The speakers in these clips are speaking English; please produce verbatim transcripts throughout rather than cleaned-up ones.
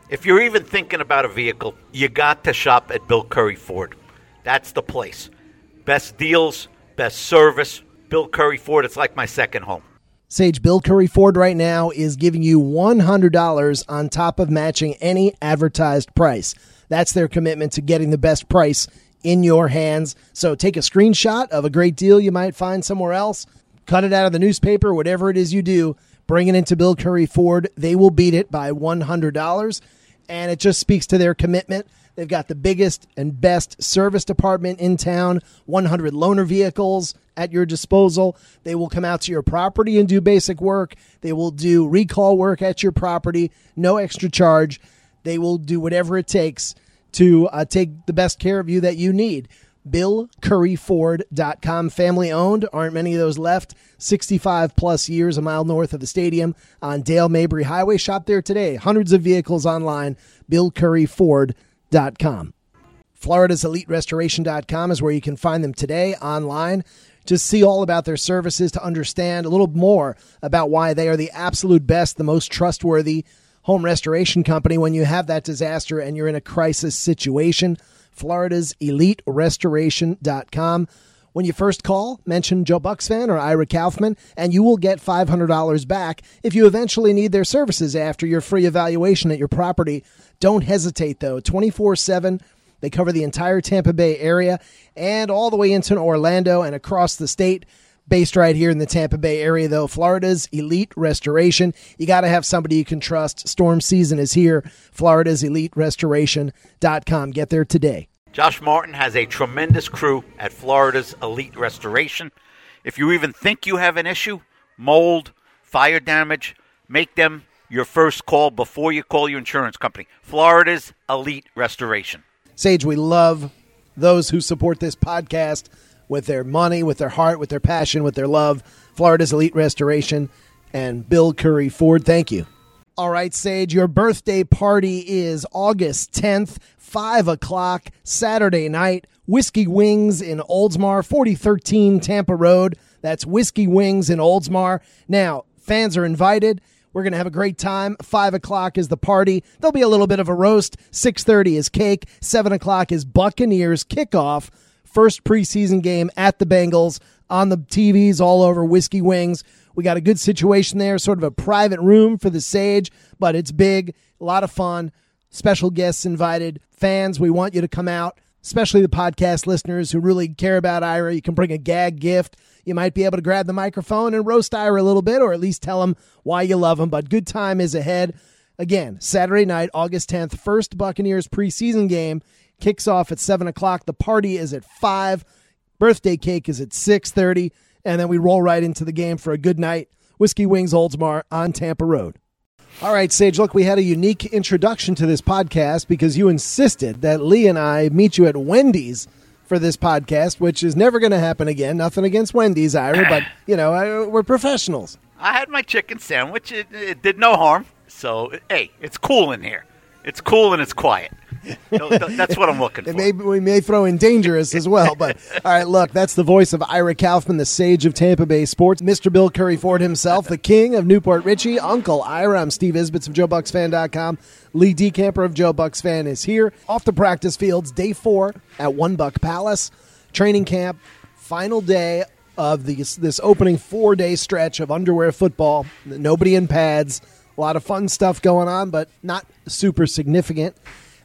If you're even thinking about a vehicle, you got to shop at Bill Curry Ford. That's the place. Best deals, best service. Bill Curry Ford, it's like my second home. Sage, Bill Curry Ford right now is giving you one hundred dollars on top of matching any advertised price. That's their commitment to getting the best price in your hands. So take a screenshot of a great deal you might find somewhere else, cut it out of the newspaper, whatever it is you do, bring it into Bill Curry Ford. They will beat it by one hundred dollars, and it just speaks to their commitment. They've got the biggest and best service department in town, one hundred loaner vehicles at your disposal. They will come out to your property and do basic work. They will do recall work at your property, no extra charge. They will do whatever it takes to uh, take the best care of you that you need. Bill Curry Ford dot com, family owned. Aren't many of those left. sixty-five plus years, a mile north of the stadium on Dale Mabry Highway. Shop there today. Hundreds of vehicles online. Bill Curry Ford dot com. Florida's Elite Restoration dot com is where you can find them today online. Just see all about their services to understand a little more about why they are the absolute best, the most trustworthy home restoration company when you have that disaster and you're in a crisis situation. Florida's Elite Restoration dot com. When you first call, mention Joe Bucks fan or Ira Kaufman, and you will get five hundred dollars back if you eventually need their services after your free evaluation at your property. Don't hesitate, though. twenty-four seven. They cover the entire Tampa Bay area and all the way into Orlando and across the state. Based right here in the Tampa Bay area, though. Florida's Elite Restoration. You got to have somebody you can trust. Storm season is here. Florida's Elite Restoration dot com. Get there today. Josh Martin has a tremendous crew at Florida's Elite Restoration. If you even think you have an issue, mold, fire damage, make them your first call before you call your insurance company. Florida's Elite Restoration. Sage, we love those who support this podcast with their money, with their heart, with their passion, with their love. Florida's Elite Restoration and Bill Curry Ford. Thank you. All right, Sage, your birthday party is August tenth, five o'clock, Saturday night. Whiskey Wings in Oldsmar, forty thirteen Tampa Road. That's Whiskey Wings in Oldsmar. Now, fans are invited. We're going to have a great time. five o'clock is the party. There'll be a little bit of a roast. six thirty is cake. seven o'clock is Buccaneers kickoff. First preseason game at the Bengals on the T Vs all over Whiskey Wings. We got a good situation there, sort of a private room for the Sage, but it's big, a lot of fun. Special guests invited. Fans, we want you to come out, especially the podcast listeners who really care about Ira. You can bring a gag gift. You might be able to grab the microphone and roast Ira a little bit, or at least tell him why you love him. But good time is ahead. Again, Saturday night, August tenth, first Buccaneers preseason game. Kicks off at seven o'clock. The party is at five. Birthday cake is at six thirty. And then we roll right into the game for a good night. Whiskey Wings Oldsmar on Tampa Road. All right, Sage, look, we had a unique introduction to this podcast because you insisted that Lee and I meet you at Wendy's for this podcast, which is never going to happen again. Nothing against Wendy's, Ira, but, you know, I, we're professionals. I had my chicken sandwich. It, it did no harm. So, hey, it's cool in here. It's cool and it's quiet. That's what I'm looking for. May, we may throw in dangerous as well. But, all right, look, that's the voice of Ira Kaufman, the sage of Tampa Bay sports. Mister Bill Curry Ford himself, the king of Newport Richie, Uncle Ira. I'm Steve Isbitz of Joe Bucks Fan dot com. Lee Decamper of Joe Bucks Fan is here. Off the practice fields, day four at One Buck Palace. Training camp, final day of this, this opening four-day stretch of underwear football. Nobody in pads. A lot of fun stuff going on, but not super significant.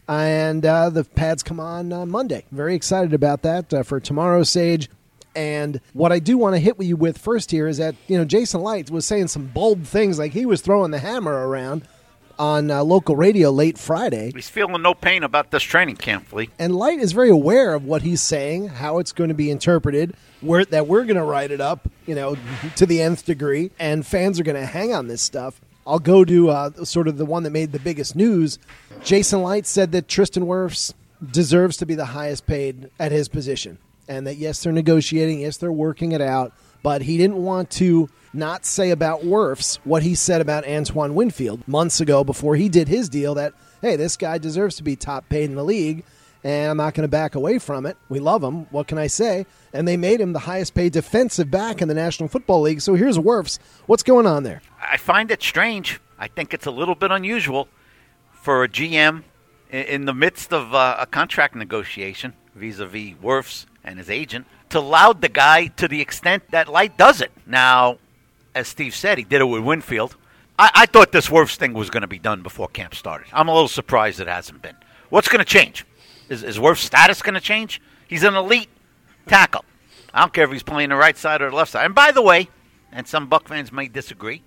And uh, the pads come on uh, Monday. Very excited about that uh, for tomorrow, Sage. And what I do want to hit you with first here is that, you know, Jason Light was saying some bold things, like he was throwing the hammer around on uh, local radio late Friday. He's feeling no pain about this training camp, Lee. And Light is very aware of what he's saying, how it's going to be interpreted, where, that we're going to write it up, you know, to the nth degree, and fans are going to hang on this stuff. I'll go to uh, sort of the one that made the biggest news. Jason Light said that Tristan Wirfs deserves to be the highest paid at his position, and that, yes, they're negotiating, yes, they're working it out, but he didn't want to not say about Wirfs what he said about Antoine Winfield months ago before he did his deal, that, hey, this guy deserves to be top paid in the league, and I'm not going to back away from it. We love him. What can I say? And they made him the highest paid defensive back in the National Football League. So here's Wirfs. What's going on there? I find it strange. I think it's a little bit unusual for a G M in, in the midst of uh, a contract negotiation vis-a-vis Wirfs and his agent to laud the guy to the extent that Light does it. Now, as Steve said, he did it with Winfield. I, I thought this Wirfs thing was going to be done before camp started. I'm a little surprised it hasn't been. What's going to change? Is, is Wirfs' status going to change? He's an elite tackle. I don't care if he's playing the right side or the left side. And by the way, and some Buck fans may disagree,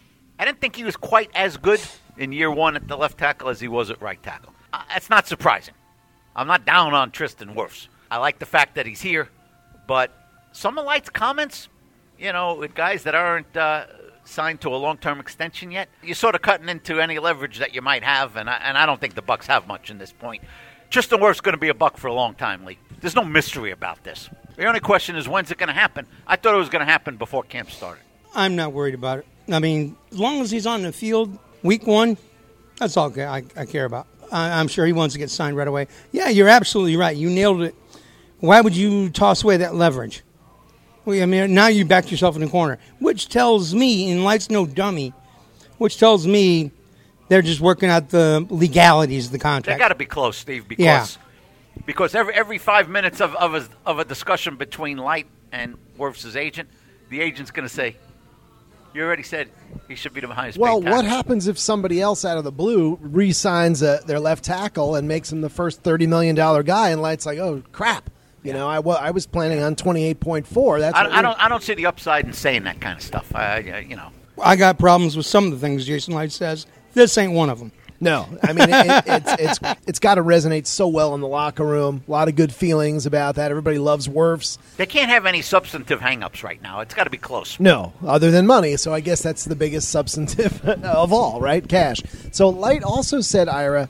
I didn't think he was quite as good in year one at the left tackle as he was at right tackle. Uh, that's not surprising. I'm not down on Tristan Wirfs. I like the fact that he's here, but some of Light's comments, you know, with guys that aren't uh, signed to a long-term extension yet, you're sort of cutting into any leverage that you might have, and I, and I don't think the Bucks have much in this point. Tristan Wirfs is going to be a Buck for a long time, Lee. There's no mystery about this. The only question is, when's it going to happen? I thought it was going to happen before camp started. I'm not worried about it. I mean, as long as he's on the field week one, that's all I, I care about. I, I'm sure he wants to get signed right away. Yeah, you're absolutely right. You nailed it. Why would you toss away that leverage? Well, I mean, now you backed yourself in the corner, which tells me, and Light's no dummy, which tells me they're just working out the legalities of the contract. They got to be close, Steve, because yeah. because every every five minutes of of a, of a discussion between Light and Wirfs' agent, the agent's going to say, "You already said he should be the highest." Well, paid tackle. What happens if somebody else out of the blue re-signs a, their left tackle and makes him the first thirty million dollars guy, and Light's like, "Oh crap." You know, I, well, I was planning on twenty-eight point four. That's I, I don't. I don't see the upside in saying that kind of stuff. I, I, you know, I got problems with some of the things Jason Light says. This ain't one of them. No, I mean it, it, it's it's it's got to resonate so well in the locker room. A lot of good feelings about that. Everybody loves Wirfs. They can't have any substantive hang-ups right now. It's got to be close. No, other than money. So I guess that's the biggest substantive of all, right? Cash. So Light also said, Ira,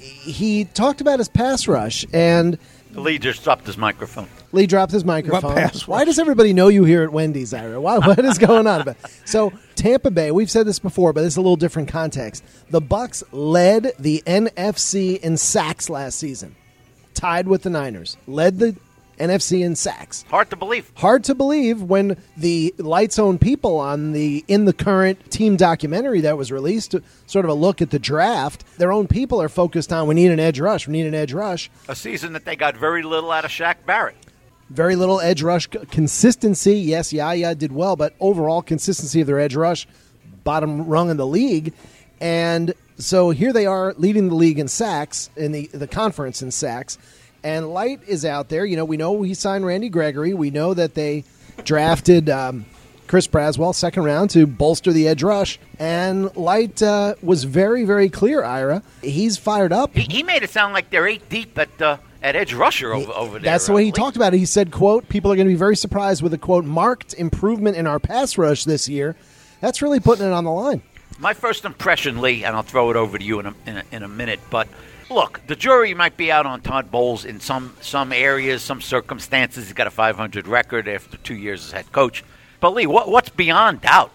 he talked about his pass rush, and Lee just dropped his microphone. Lee dropped his microphone. What pass Why does everybody know you here at Wendy's, Ira? Why, what is going on about? So Tampa Bay, we've said this before, but it's a little different context. The Bucks led the N F C in sacks last season, tied with the Niners. Led the N F C in sacks. Hard to believe. Hard to believe when the Light's own people on the in the current team documentary that was released, sort of a look at the draft, their own people are focused on we need an edge rush, we need an edge rush. A season that they got very little out of Shaq Barrett. Very little edge rush consistency. Yes, Yaya did well, but overall consistency of their edge rush, bottom rung in the league. And so here they are leading the league in sacks, in the, the conference in sacks. And Light is out there. You know, we know he signed Randy Gregory. We know that they drafted um, Chris Braswell, second round, to bolster the edge rush. And Light uh, was very, very clear, Ira. He's fired up. He, he made it sound like they're eight deep at uh, at edge rusher over, over there. That's the way he uh, talked about it. He said, quote, people are going to be very surprised with a, quote, marked improvement in our pass rush this year. That's really putting it on the line. My first impression, Lee, and I'll throw it over to you in a, in a, in a minute, but look, the jury might be out on Todd Bowles in some some areas, some circumstances. He's got a five hundred record after two years as head coach. But, Lee, what, what's beyond doubt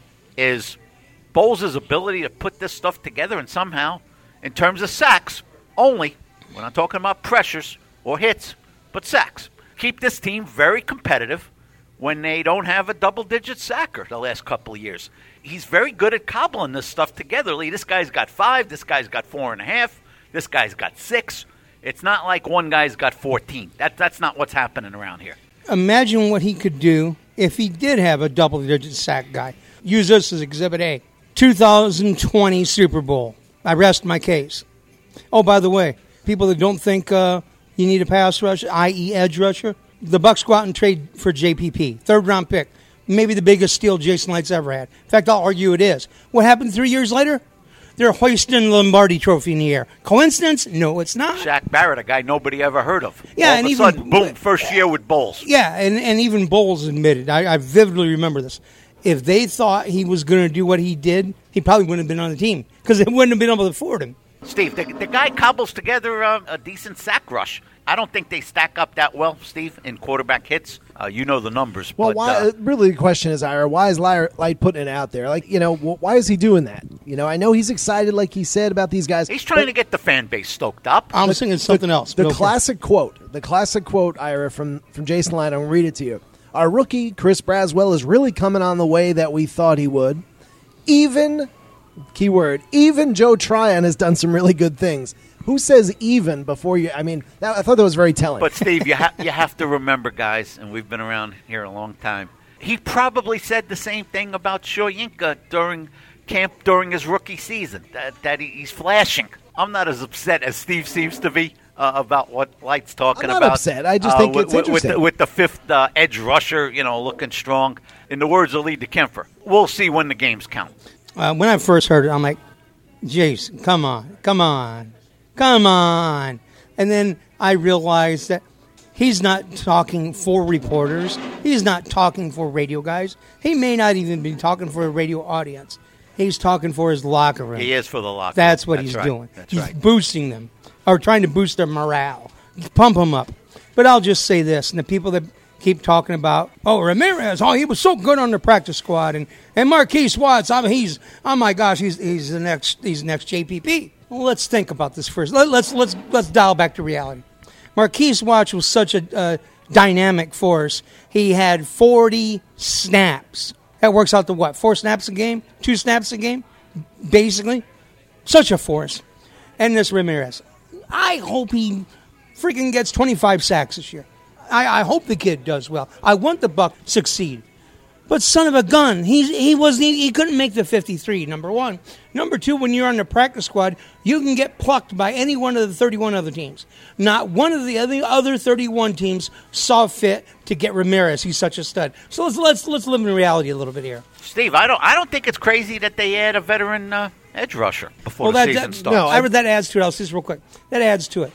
is Bowles' ability to put this stuff together, and somehow, in terms of sacks only, we're not talking about pressures or hits, but sacks, keep this team very competitive when they don't have a double-digit sacker the last couple of years. He's very good at cobbling this stuff together, Lee. This guy's got five. This guy's got four and a half. This guy's got six. It's not like one guy's got fourteen. That, that's not what's happening around here. Imagine what he could do if he did have a double-digit sack guy. Use this as Exhibit A. two thousand twenty Super Bowl. I rest my case. Oh, by the way, people that don't think uh, you need a pass rush, that is edge rusher, the Bucks go out and trade for J P P, third-round pick. Maybe the biggest steal Jason Light's ever had. In fact, I'll argue it is. What happened three years later? They're hoisting the Lombardi Trophy in the air. Coincidence? No, it's not. Shaq Barrett, a guy nobody ever heard of. Yeah, All and of a even, sudden, boom, first year with Bowles. Yeah, and, and even Bowles admitted, I, I vividly remember this, if they thought he was going to do what he did, he probably wouldn't have been on the team because they wouldn't have been able to afford him. Steve, the, the guy cobbles together uh, a decent sack rush. I don't think they stack up that well, Steve, in quarterback hits. Uh, you know the numbers. Well, but, why? uh, Really, the question is, Ira, why is Light putting it out there? Like, you know, why is he doing that? You know, I know he's excited, like he said, about these guys. He's trying to get the fan base stoked up. I'm thinking something the, else. The okay. classic quote, the classic quote, Ira, from, from Jason Light, I'm going to read it to you. Our rookie, Chris Braswell, is really coming on the way that we thought he would. Even Keyword. Even Joe Tryon has done some really good things. Who says even before you? I mean, that, I thought that was very telling. But, Steve, you, ha- you have to remember, guys, and we've been around here a long time, he probably said the same thing about Shoyinka during camp during his rookie season, that, that he, he's flashing. I'm not as upset as Steve seems to be uh, about what Light's talking I'm not about. upset. I just uh, think with, it's with, interesting. With the, with the fifth uh, edge rusher, you know, looking strong. In the words of Lee DeKemper, we'll see when the games count. Uh, when I first heard it, I'm like, Jason, come on, come on, come on. And then I realized that he's not talking for reporters. He's not talking for radio guys. He may not even be talking for a radio audience. He's talking for his locker room. He is for the locker That's room. what That's he's right. doing. That's he's right. boosting them or trying to boost their morale, pump them up. But I'll just say this, and the people that keep talking about, oh, Ramirez, oh, he was so good on the practice squad, and, and Marquise Watts, I mean, he's, oh my gosh, he's he's the next he's the next J P P. Well, let's think about this first. Let, let's let's let's dial back to reality. Marquise Watts was such a uh, dynamic force. He had forty snaps. That works out to what? Four snaps a game? Two snaps a game? Basically. Such a force. And this Ramirez. I hope he freaking gets twenty-five sacks this year. I, I hope the kid does well. I want the Buck to succeed. But son of a gun, he's, he wasn't. He couldn't make the fifty-three, number one. Number two, when you're on the practice squad, you can get plucked by any one of the thirty-one other teams. Not one of the other, other thirty-one teams saw fit to get Ramirez. He's such a stud. So let's let's let's live in reality a little bit here. Steve, I don't I don't think it's crazy that they add a veteran uh, edge rusher before Well, the that, season that, starts. no, I, that adds to it. I'll say this real quick. That adds to it.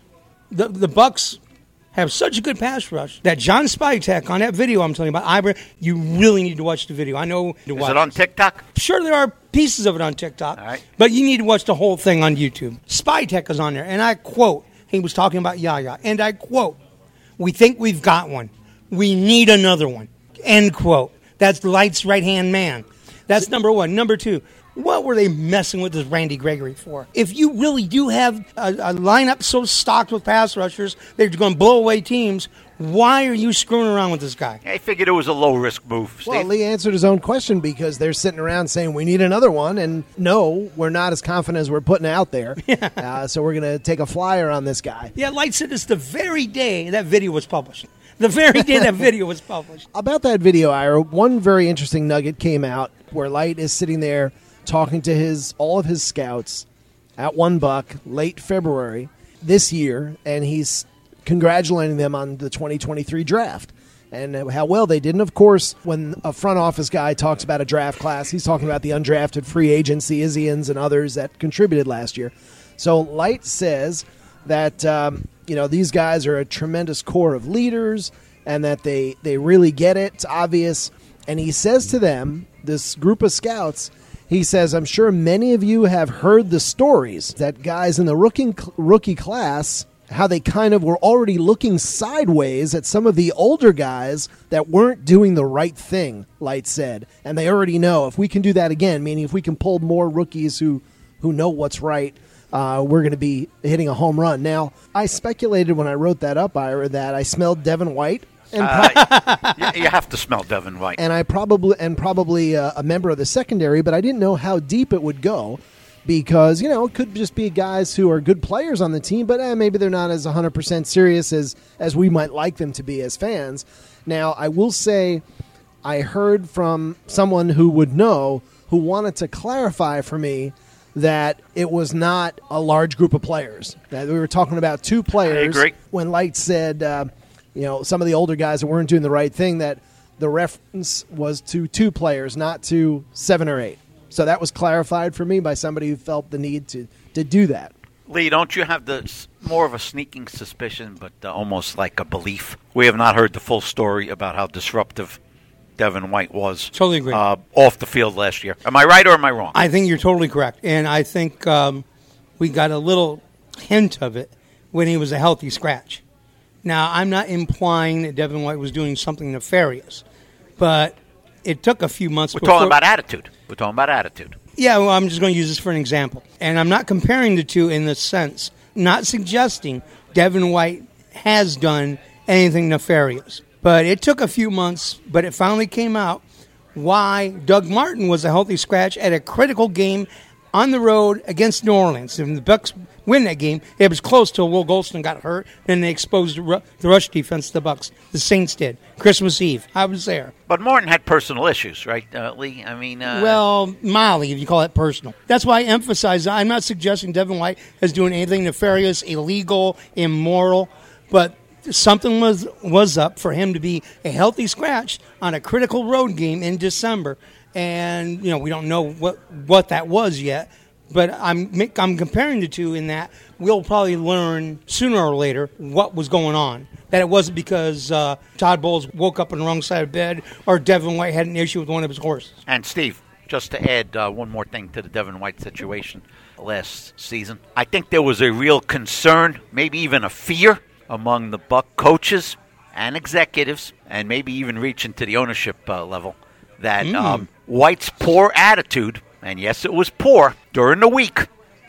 The the Bucks have such a good pass rush that John Spytek on that video I'm telling you about, Ibra, you really need to watch the video. I know to Is watch it on TikTok? Sure, there are pieces of it on TikTok, All right. but you need to watch the whole thing on YouTube. Spytek is on there, and I quote, he was talking about Yaya, and I quote, we think we've got one. We need another one, end quote. That's Light's right-hand man. That's number one. Number two, what were they messing with this Randy Gregory for? If you really do have a, a lineup so stocked with pass rushers, they're going to blow away teams, why are you screwing around with this guy? I figured it was a low-risk move, Steve. Well, Lee answered his own question because they're sitting around saying we need another one, and no, we're not as confident as we're putting out there. Yeah. Uh, so we're going to take a flyer on this guy. Yeah, Light said this the very day that video was published. The very day that video was published. About that video, Ira, one very interesting nugget came out where Light is sitting there talking to his all of his scouts at One Buck late February this year, and he's congratulating them on the twenty twenty-three draft and how well they did. And, of course, when a front office guy talks about a draft class, he's talking about the undrafted free agents, the Izzians, and others that contributed last year. So Light says that um, you know these guys are a tremendous core of leaders and that they, they really get it. It's obvious. And he says to them, this group of scouts, he says, I'm sure many of you have heard the stories that guys in the rookie, rookie class, how they kind of were already looking sideways at some of the older guys that weren't doing the right thing, Light said. And they already know if we can do that again, meaning if we can pull more rookies who, who know what's right, uh, we're going to be hitting a home run. Now, I speculated when I wrote that up, Ira, that I smelled Devin White. And uh, you, you have to smell Devin White. And I probably and probably uh, a member of the secondary, but I didn't know how deep it would go because, you know, it could just be guys who are good players on the team, but eh, maybe they're not as one hundred percent serious as, as we might like them to be as fans. Now, I will say I heard from someone who would know who wanted to clarify for me that it was not a large group of players. That we were talking about two players. I agree. When Light said, uh, you know, some of the older guys that weren't doing the right thing, that the reference was to two players, not to seven or eight. So that was clarified for me by somebody who felt the need to, to do that. Lee, don't you have the more of a sneaking suspicion, but uh, almost like a belief? We have not heard the full story about how disruptive Devin White was. Totally agree. Uh, off the field last year. Am I right or am I wrong? I think you're totally correct. And I think um, we got a little hint of it when he was a healthy scratch. Now, I'm not implying that Devin White was doing something nefarious, but it took a few months We're before. talking about attitude. We're talking about attitude. Yeah, well, I'm just going to use this for an example. And I'm not comparing the two in this sense, not suggesting Devin White has done anything nefarious. But it took a few months, but it finally came out why Doug Martin was a healthy scratch at a critical game on the road against New Orleans. And the Bucks win that game. It was close till Will Golston got hurt, and they exposed the, ru- the rush defense to the Bucks. The Saints did. Christmas Eve. I was there. But Martin had personal issues, right, uh, Lee? I mean, uh, well, Molly, if you call it personal. That's why I emphasize. I'm not suggesting Devin White is doing anything nefarious, illegal, immoral, but something was was up for him to be a healthy scratch on a critical road game in December. And, you know, we don't know what, what that was yet, but I'm I'm comparing the two in that we'll probably learn sooner or later what was going on. That it wasn't because uh, Todd Bowles woke up on the wrong side of bed or Devin White had an issue with one of his horses. And, Steve, just to add uh, one more thing to the Devin White situation last season, I think there was a real concern, maybe even a fear among the Buck coaches and executives, and maybe even reaching to the ownership uh, level, that mm. um, White's poor attitude, and yes, it was poor, during the week,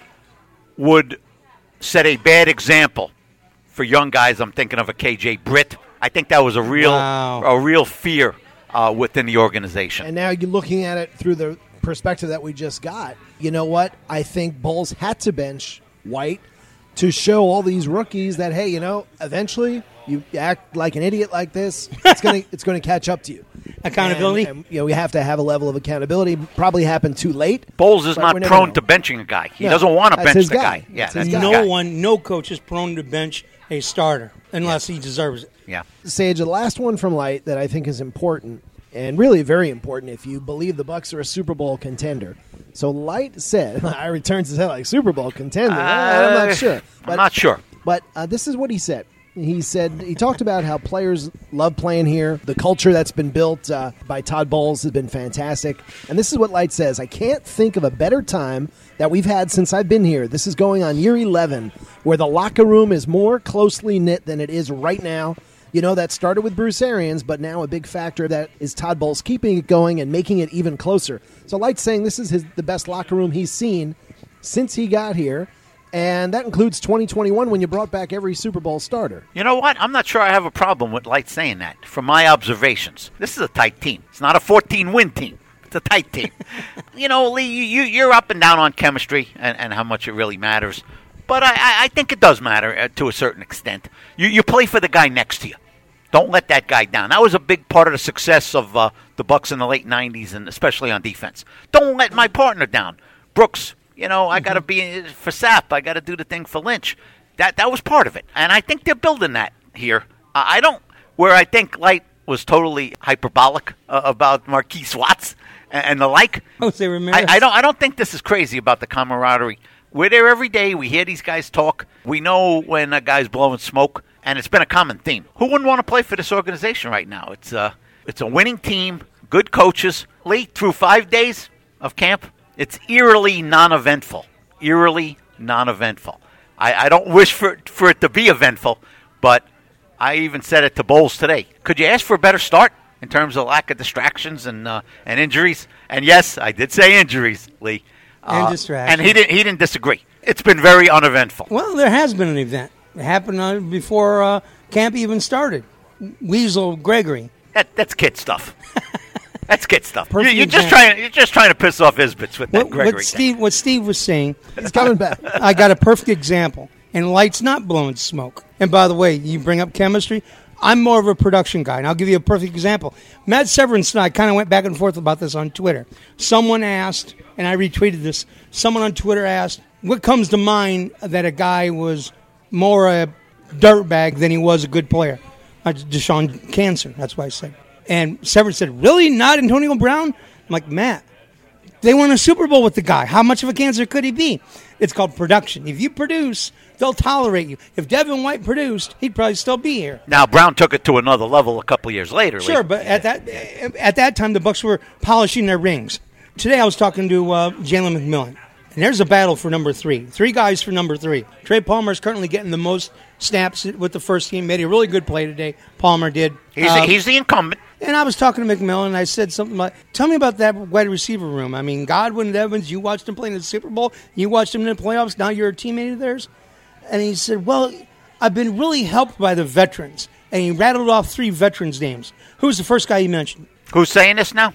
would set a bad example for young guys. I'm thinking of a K J Britt. I think that was a real wow. a real fear uh, within the organization. And now you're looking at it through the perspective that we just got. You know what? I think Bowles had to bench White to show all these rookies that, hey, you know, eventually you act like an idiot like this, it's going to it's going to catch up to you. Accountability. And, and, you know, we have to have a level of accountability. Probably happened too late. Bowles is not prone to benching a guy. He no, doesn't want to bench the guy. guy. Yeah, that's no guy. one, no coach is prone to bench a starter unless yeah. he deserves it. Yeah. Sage, the last one from Light that I think is important, and really very important if you believe the Bucks are a Super Bowl contender. So Light said, I returns his head like Super Bowl contender. Uh, I'm not sure. But, I'm not sure. But uh, this is what he said. He said he talked about how players love playing here. The culture that's been built uh, by Todd Bowles has been fantastic. And this is what Light says. I can't think of a better time that we've had since I've been here. This is going on year eleven, where the locker room is more closely knit than it is right now. You know, that started with Bruce Arians, but now a big factor that is Todd Bowles keeping it going and making it even closer. So Light's saying this is his, the best locker room he's seen since he got here. And that includes twenty twenty-one when you brought back every Super Bowl starter. You know what? I'm not sure I have a problem with Light saying that. From my observations, this is a tight team. It's not a fourteen-win team. It's a tight team. You know, Lee, you, you're up and down on chemistry and, and how much it really matters. But I, I think it does matter uh, to a certain extent. You, you play for the guy next to you. Don't let that guy down. That was a big part of the success of uh, the Bucks in the late nineties, and especially on defense. Don't let my partner down. Brooks. You know, I got to be for Sapp. I got to do the thing for Lynch. That that was part of it, and I think they're building that here. Uh, I don't where I think Light was totally hyperbolic uh, about Marquise Watts and, and the like. Jose Ramirez. I, I don't. I don't think this is crazy about the camaraderie. We're there every day. We hear these guys talk. We know when a guy's blowing smoke, and it's been a common theme. Who wouldn't want to play for this organization right now? It's uh, it's a winning team, good coaches. Lee, through five days of camp. It's eerily non-eventful. Eerily non-eventful. I, I don't wish for it, for it to be eventful, but I even said it to Bowles today. Could you ask for a better start in terms of lack of distractions and uh, and injuries? And yes, I did say injuries, Lee. And uh, distractions. And he didn't he didn't disagree. It's been very uneventful. Well, there has been an event. It happened uh, before uh, camp even started. Weasel Gregory. That that's kid stuff. That's kid stuff. You're, Perfect you're just example. trying. You're just trying to piss off Isbits with that What, Gregory what thing. Steve, what Steve was saying, He's coming back. I got a perfect example. And Light's not blowing smoke. And by the way, you bring up chemistry. I'm more of a production guy, and I'll give you a perfect example. Matt Severance and I kind of went back and forth about this on Twitter. Someone asked, and I retweeted this, someone on Twitter asked, what comes to mind that a guy was more a dirtbag than he was a good player? Uh, Deshaun Cancer, that's what I said. And Severance said, really? Not Antonio Brown? I'm like, Matt, they won a Super Bowl with the guy. How much of a cancer could he be? It's called production. If you produce, they'll tolerate you. If Devin White produced, he'd probably still be here. Now, Brown took it to another level a couple years later. Sure, Lee. but at that at that time, the Bucs were polishing their rings. Today, I was talking to uh, Jalen McMillan, and there's a battle for number three. Three guys for number three. Trey Palmer is currently getting the most snaps with the first team. Made a really good play today. Palmer did. He's, uh, he's the incumbent. And I was talking to McMillan, and I said something like, tell me about that wide receiver room. I mean, Godwin and Evans, you watched him play in the Super Bowl. You watched him in the playoffs. Now you're a teammate of theirs. And he said, well, I've been really helped by the veterans. And he rattled off three veterans' names. Who's the first guy you mentioned? Who's saying this now?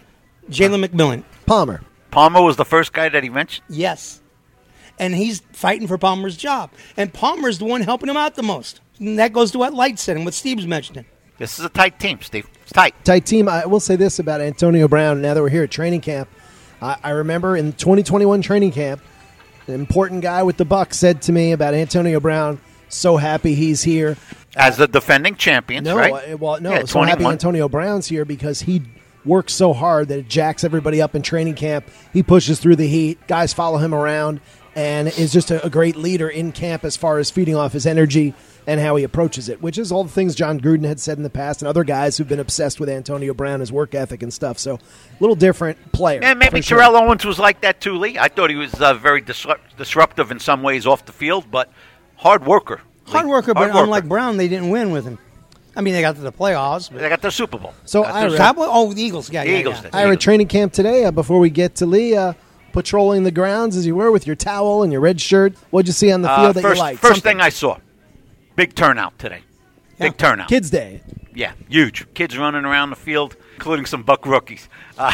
Jalen McMillan. Palmer. Palmer was the first guy that he mentioned. Yes. And he's fighting for Palmer's job. And Palmer's the one helping him out the most. And that goes to what Light said and what Steve's mentioning. This is a tight team, Steve. It's tight. Tight team. I will say this about Antonio Brown. Now that we're here at training camp, I, I remember in twenty twenty-one training camp, an important guy with the Bucs said to me about Antonio Brown, so happy he's here. As the defending champions, no, right? uh, well, no, Yeah, so happy twenty-one. Antonio Brown's here because he works so hard that it jacks everybody up in training camp. He pushes through the heat. Guys follow him around and is just a, a great leader in camp as far as feeding off his energy and how he approaches it, which is all the things John Gruden had said in the past and other guys who've been obsessed with Antonio Brown, his work ethic and stuff. So a little different player. And maybe for sure. Terrell Owens was like that too, Lee. I thought he was uh, very disrupt- disruptive in some ways off the field, but hard worker. Lee. Hard worker, Hard but worker. unlike Brown, they didn't win with him. I mean, they got to the playoffs. But They got the Super Bowl. So Got I the read- Cowboy- oh, the Eagles. Yeah, The yeah, Eagles yeah. did. I were at training camp today uh, before we get to Lee, uh, patrolling the grounds as you were with your towel and your red shirt. What'd you see on the field Uh, that first, you liked? first Something. thing I saw, big turnout today. Big turnout. Kids Day. Yeah, huge. Kids running around the field, including some Buck rookies. Uh,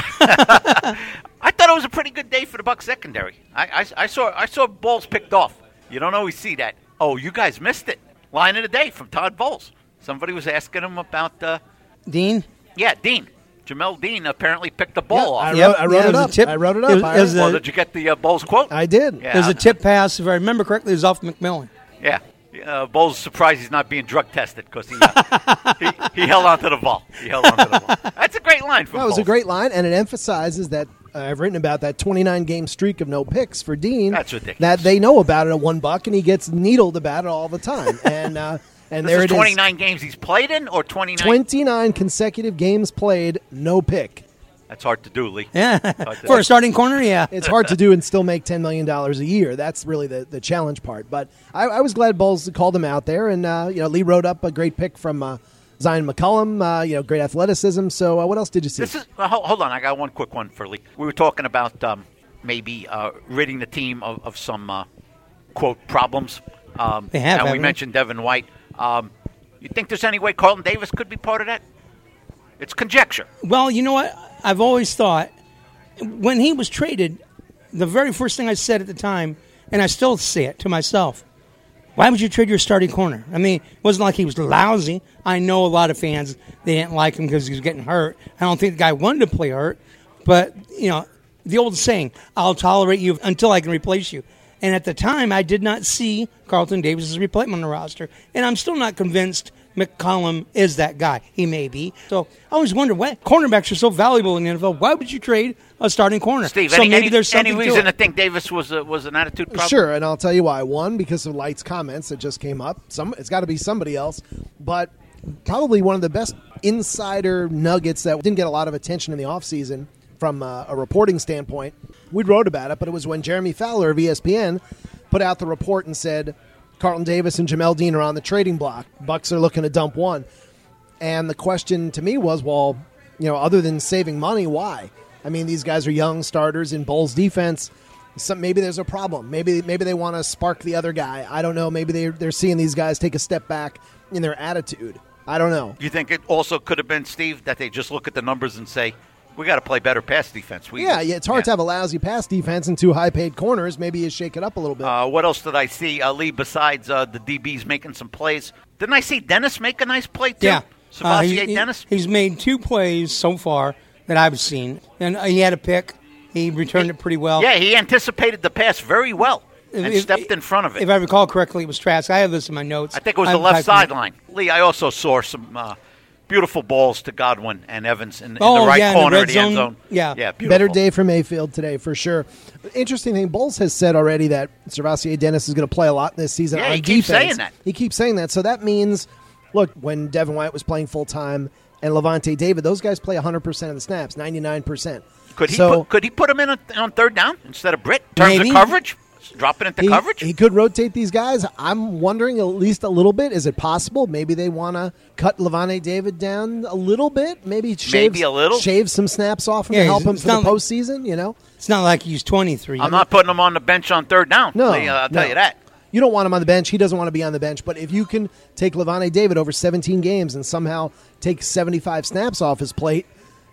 I thought it was a pretty good day for the Buck secondary. I, I, I saw I saw balls picked off. You don't always see that. Oh, you guys missed it. Line of the day from Todd Bowles. Somebody was asking him about, uh, Dean? yeah, Dean. Jamel Dean apparently picked the ball I off. wrote, Yep. I wrote Yeah, it it was a up. tip. I wrote it It up. was- I, it was a- Well, did you get the uh, Bowles quote? I did. Yeah. There's a tip pass, if I remember correctly, it was off McMillan. Yeah. Uh, Bowles is surprised he's not being drug tested because he, uh, he he held onto the ball. He held onto the ball. That's a great line from That was a Bowles. great line, and it emphasizes that uh, I've written about that twenty-nine game streak of no picks for Dean. That's ridiculous. That they know about it at one buck, and he gets needled about it all the time. and uh, and This there is it is. twenty-nine games he's played in, or twenty-nine? twenty-nine consecutive games played, no pick. That's hard to do, Lee. Yeah. Hard to For do. a starting corner, yeah. It's hard to do and still make ten million dollars a year. That's really the, the challenge part. But I, I was glad Bowles called him out there. And, uh, you know, Lee wrote up a great pick from uh, Zion McCollum, uh, you know, great athleticism. So uh, what else did you see? This is uh, hold, hold on. I got one quick one for Lee. We were talking about um, maybe uh, ridding the team of, of some uh, quote problems. Um, They have, and we haven't they? mentioned Devin White. Um, you think there's any way Carlton Davis could be part of that? It's conjecture. Well, you know what? I've always thought when he was traded, the very first thing I said at the time, and I still say it to myself, why would you trade your starting corner? I mean, it wasn't like he was lousy. I know a lot of fans, they didn't like him because he was getting hurt. I don't think the guy wanted to play hurt. But, you know, the old saying, I'll tolerate you until I can replace you. And at the time, I did not see Carlton Davis as a replacement on the roster. And I'm still not convinced McCollum is that guy. He may be. So I always wonder, why cornerbacks are so valuable in the N F L. Why would you trade a starting corner? Steve, so any, maybe any, there's something any to reason it. to think Davis was a, was an attitude problem? Sure, and I'll tell you why. One, because of Light's comments that just came up. Some, it's got to be somebody else. But probably one of the best insider nuggets that didn't get a lot of attention in the offseason from uh, a reporting standpoint. We wrote about it, but it was when Jeremy Fowler of E S P N put out the report and said Carlton Davis and Jamel Dean are on the trading block. Bucks are looking to dump one. And the question to me was, well, you know, other than saving money, why? I mean, these guys are young starters in Bulls defense. Some, maybe there's a problem. Maybe maybe they want to spark the other guy. I don't know. Maybe they're, they're seeing these guys take a step back in their attitude. I don't know. Do you think it also could have been, Steve, that they just look at the numbers and say, we got to play better pass defense? We, Yeah, yeah, it's hard yeah. to have a lousy pass defense and two high-paid corners. Maybe you shake it up a little bit. Uh, what else did I see, uh, Lee, besides uh, the D Bs making some plays? Didn't I see Dennis make a nice play, too? Yeah. Uh, Savasier he- Dennis? He's made two plays so far that I've seen. And uh, he had a pick. He returned it pretty well. Yeah, he anticipated the pass very well and If- stepped in front of it. If I recall correctly, it was Trask. I have this in my notes. I think it was I the left typed it. sideline. Lee, I also saw some uh, beautiful balls to Godwin and Evans in, in Oh, the right yeah, in the corner red of the end zone. zone. Yeah. yeah beautiful. Better day for Mayfield today, for sure. Interesting thing, Bowles has said already that Savasier Dennis is going to play a lot this season Yeah, on he keeps defense. saying that. He keeps saying that. So that means, look, when Devin White was playing full-time and Levante David, those guys play one hundred percent of the snaps, ninety-nine percent. Could he, so put, could he put him in a, on third down instead of Britt? In terms Maybe. of coverage? Drop it into he, coverage? he could rotate these guys. I'm wondering at least a little bit. Is it possible? Maybe they want to cut Levante David down a little bit. Maybe shave, Maybe a little. shave some snaps off him Yeah, to help he's- him it's for the not like- postseason, you know? It's not like he's twenty-three. I'm not putting him on the bench on third down. No, Lee, uh, I'll tell no. you that. You don't want him on the bench. He doesn't want to be on the bench. But if you can take Levante David over seventeen games and somehow take seventy-five snaps off his plate,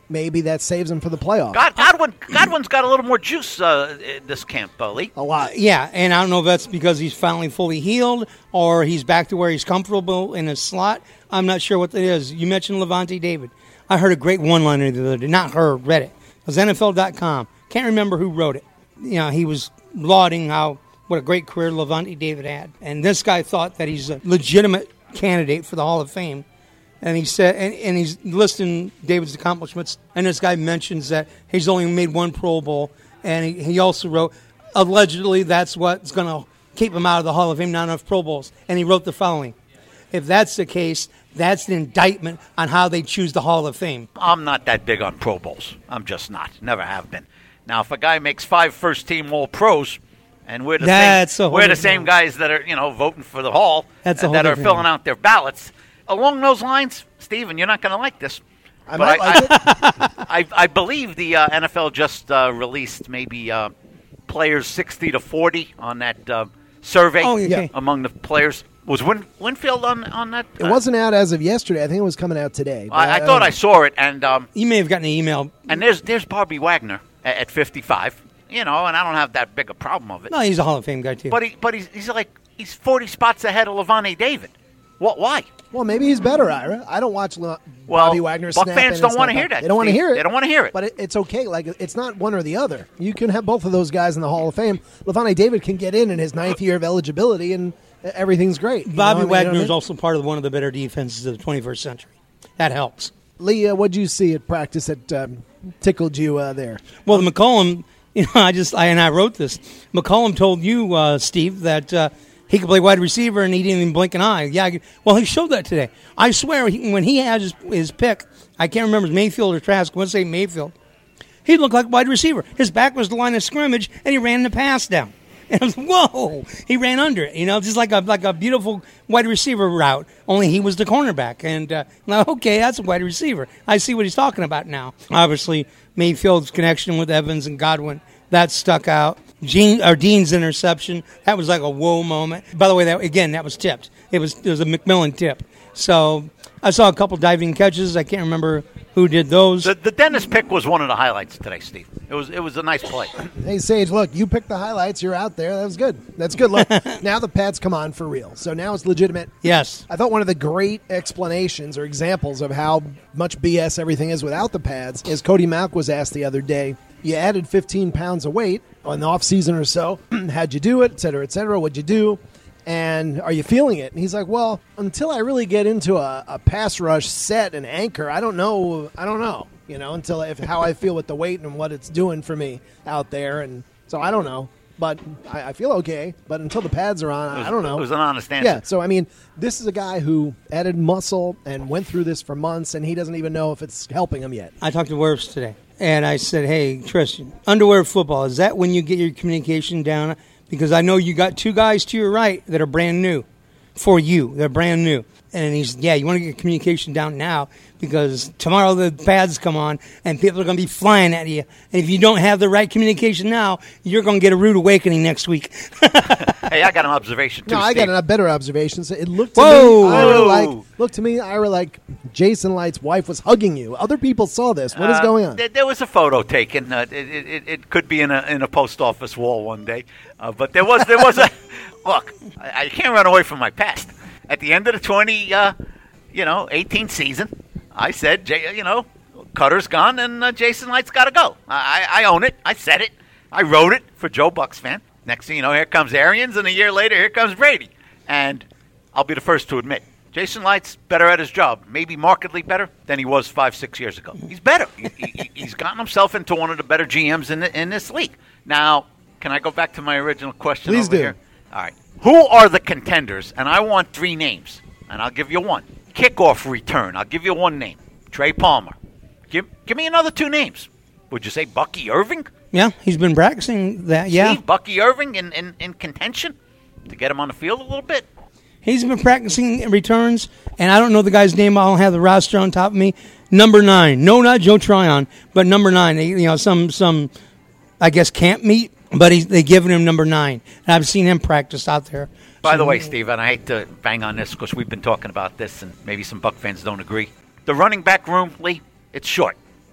maybe that saves him for the playoffs. God, Godwin, Godwin's got a little more juice uh, in this camp, uh, Lee. A lot. Yeah, and I don't know if that's because he's finally fully healed or he's back to where he's comfortable in his slot. I'm not sure what it is. You mentioned Levante David. I heard a great one-liner the other day. Not her, read it. It was N F L dot com. Can't remember who wrote it. You know, he was lauding how what a great career Levante David had. And this guy thought that he's a legitimate candidate for the Hall of Fame. And he said, and, and he's listing David's accomplishments. And this guy mentions that he's only made one Pro Bowl. And he, he also wrote, allegedly, that's what's going to keep him out of the Hall of Fame, not enough Pro Bowls. And he wrote the following. If that's the case, that's an indictment on how they choose the Hall of Fame. I'm not that big on Pro Bowls. I'm just not. Never have been. Now, if a guy makes five first-team All-Pros, and we're the That's same, we're the same guys that are, you know, voting for the Hall, That's a and that whole are different filling out their ballots. Along those lines, Stephen, you're not going to like this. I but might I, like it. I, I, I believe the uh, N F L just uh, released maybe uh, players sixty to forty on that uh, survey Oh, okay. among the players. Was Win- Winfield on, on that? It wasn't out as of yesterday. I think it was coming out today. but I, I thought I saw it, and um, You may have gotten an email. and there's there's Bobby Wagner at, at fifty-five. You know, and I don't have that big a problem of it. No, he's a Hall of Fame guy, too. But he, but he's, he's like he's forty spots ahead of Levante David. What? Why? Well, maybe he's better, Ira. I don't watch Le- Well, Bobby Wagner Buck snap fans in don't and wanna snap hear out. that, They don't want to Steve. hear it. They don't wanna hear it. But it, it's okay. Like, it's not one or the other. You can have both of those guys in the Hall of Fame. Levante David can get in in his ninth year of eligibility, and everything's great. You Bobby know? I mean, you know Wagner what I is mean? also part of one of the better defenses of the twenty-first century. That helps. Lee, uh, what'd you see at practice that um, tickled you uh, there? Well, the McCollum, you know, I just I, and I wrote this. McCollum told you, uh, Steve, that uh, he could play wide receiver and he didn't even blink an eye. Yeah, I- well, he showed that today. I swear, he, when he had his, his pick, I can't remember if it was Mayfield or Trask. Let's say Mayfield. He looked like a wide receiver. His back was the line of scrimmage, and he ran the pass down. And I was, whoa! He ran under it, you know, just like a like a beautiful wide receiver route. Only he was the cornerback, and uh, now okay, that's a wide receiver. I see what he's talking about now. Obviously, Mayfield's connection with Evans and Godwin that stuck out. Gene or Dean's interception that was like a whoa moment. By the way, that again that was tipped. It was it was a McMillan tip. So I saw a couple diving catches. I can't remember who did those. The, the Dennis pick was one of the highlights today, Steve. It was it was a nice play. Hey, Sage, look, you picked the highlights. You're out there. That was good. That's good. Look, now the pads come on for real. So now it's legitimate. Yes. I thought one of the great explanations or examples of how much B S everything is without the pads is Cody Mack was asked the other day, you added fifteen pounds of weight on the off season or so. How'd you do it, et cetera, et cetera? What'd you do? And are you feeling it? And he's like, well, until I really get into a, a pass rush set and anchor, I don't know. I don't know, you know, until if how I feel with the weight and what it's doing for me out there. And so I don't know. But I, I feel okay. But until the pads are on, Was, I don't know. It was an honest answer. Yeah, so, I mean, this is a guy who added muscle and went through this for months, and he doesn't even know if it's helping him yet. I talked to Werfs today, and I said, hey, Tristan, underwear football, is that when you get your communication down? Because I know you got two guys to your right that are brand new for you. They're brand new. And he's, yeah, you want to get your communication down now because tomorrow the pads come on and people are going to be flying at you. And if you don't have the right communication now, you're going to get a rude awakening next week. Hey, I got an observation, too, No, I Steve. got a better observation. So it looked to Whoa. me, Ira, Whoa. like, looked to me, Ira, like Jason Light's wife was hugging you. Other people saw this. What is Uh, going on? There, there was a photo taken. Uh, it, it, it- it could be in a in a post office wall one day, uh, but there was there was a look. I, I can't run away from my past. At the end of the twenty, uh, you know, eighteen season, I said, J- you know, Cutter's gone and uh, Jason Light's got to go. I, I own it. I said it. I wrote it for Joe Bucks fan. Next thing you know, here comes Arians, and a year later, here comes Brady. And I'll be the first to admit, Jason Light's better at his job, maybe markedly better than he was five, six years ago. He's better. he, he, he's gotten himself into one of the better G Ms in the, in this league. Now, can I go back to my original question Please over do. here? All right. Who are the contenders? And I want three names, and I'll give you one. Kickoff return. I'll give you one name. Trey Palmer. Give give me another two names. Would you say Bucky Irving? Yeah, he's been practicing that, yeah. Steve, Bucky Irving in, in, in contention to get him on the field a little bit? He's been practicing returns, and I don't know the guy's name. I don't have the roster on top of me. Number nine. No, not Joe Tryon, but number nine. They, you know, some, some, I guess, camp meet, but he's, they given him number nine. And I've seen him practice out there. By So- the way, Steve, and I hate to bang on this because we've been talking about this, and maybe some Buck fans don't agree. The running back room, Lee, it's short.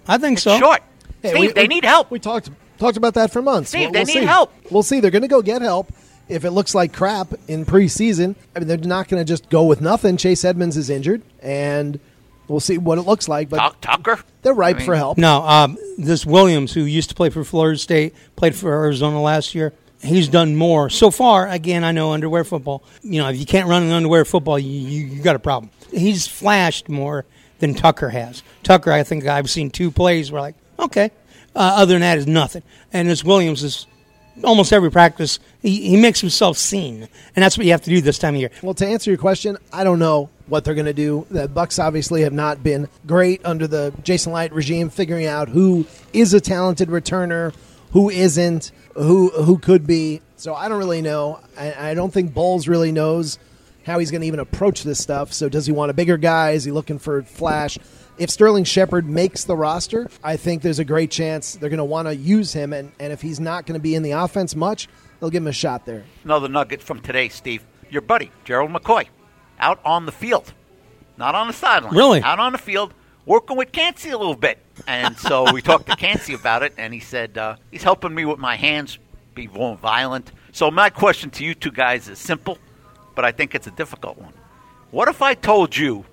I think It's so. short. Hey, Steve, we- they we- need help. We talked talked about that for months. Steve, We'll- they we'll need see. help. We'll see. They're going to go get help. If it looks like crap in preseason, I mean, they're not going to just go with nothing. Chase Edmonds is injured, and we'll see what it looks like. But Tuck- Tucker? they're ripe I mean, for help. No, um, this Williams, who used to play for Florida State, played for Arizona last year. He's done more so far. Again, I know underwear football. You know, if you can't run an underwear football, you, you, you got a problem. He's flashed more than Tucker has. Tucker, I think I've seen two plays where like, okay. Uh, other than that is nothing. And this Williams is almost every practice, he, he makes himself seen. And that's what you have to do this time of year. Well, to answer your question, I don't know what they're going to do. The Bucks obviously have not been great under the Jason Light regime, figuring out who is a talented returner, who isn't, who who could be. So I don't really know. I, I don't think Bowles really knows how he's going to even approach this stuff. So does he want a bigger guy? Is he looking for flash? If Sterling Shepard makes the roster, I think there's a great chance they're going to want to use him. And, and if he's not going to be in the offense much, they'll give him a shot there. Another nugget from today, Steve. Your buddy, Gerald McCoy, out on the field. Not on the sideline. Really? Out on the field, working with Cansey a little bit. And so we talked to Cansey about it, and he said uh, he's helping me with my hands, be more violent. So my question to you two guys is simple, but I think it's a difficult one. What if I told you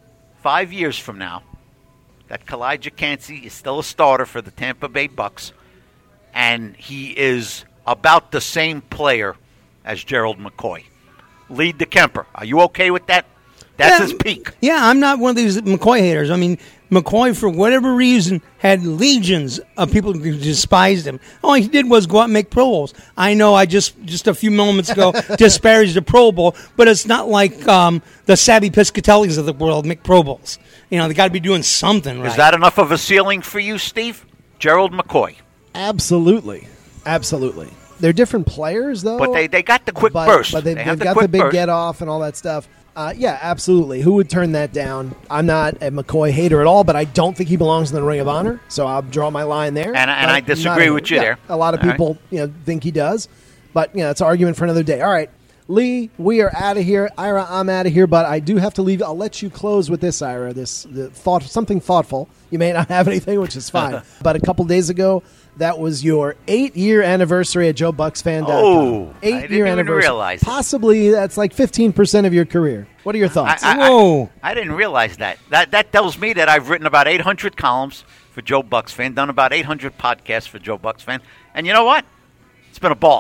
five years from now that Kalijah Cansey is still a starter for the Tampa Bay Bucks, and he is about the same player as Gerald McCoy? Lead the Kemper. Are you okay with that? That's Yeah, his peak. Yeah, I'm not one of these McCoy haters. I mean, McCoy, for whatever reason, had legions of people who despised him. All he did was go out and make Pro Bowls. I know I just, just a few moments ago disparaged the Pro Bowl, but it's not like um, the Savvy Piscatellis of the world make Pro Bowls. You know, they got to be doing something right. Is that enough of a ceiling for you, Steve? Gerald McCoy. Absolutely. Absolutely. They're different players, though. But they, they got the quick but, burst. But they've, they they've have the got quick the big burst. get off and all that stuff. Uh, yeah, absolutely. Who would turn that down? I'm not a McCoy hater at all, but I don't think he belongs in the Ring of Honor, so I'll draw my line there. And- and But I disagree not- with you yeah, there. A lot of All right. people, you know, think he does, but you know, it's an argument for another day. All right, Lee, we are out of here. Ira, I'm out of here, but I do have to leave. I'll let you close with this, Ira. This the thought, something thoughtful. You may not have anything, which is fine. But a couple days ago, that was your eight-year anniversary at Joe Bucks Fan dot com. Oh, I eight-year didn't even anniversary. realize it. Possibly that's like fifteen percent of your career. What are your thoughts? I, I, Whoa. I, I didn't realize that. That that tells me that I've written about eight hundred columns for Joe Bucks Fan, done about eight hundred podcasts for Joe Bucks Fan. And you know what? It's been a ball.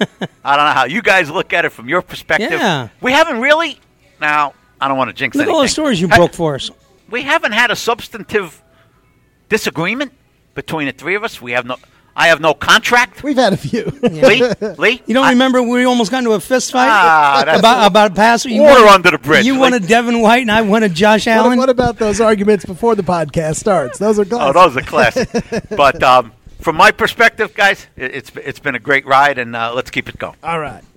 I don't know how you guys look at it from your perspective. Yeah. We haven't really, now, I don't want to jinx Look at anything. all the stories you Ha- broke for us. We haven't had a substantive disagreement between the three of us. We have no. I have no contract. We've had a few. Lee, Lee, You don't I- remember we almost got into a fist fight Ah, that's- about about a passer? You Water wanted- under the bridge, You Lee. wanted Devin White, and I wanted Josh what, Allen. what about those arguments before the podcast starts? Those are Oh, classic. those are classic. But um, from my perspective, guys, it, it's it's been a great ride, and uh, let's keep it going. All right.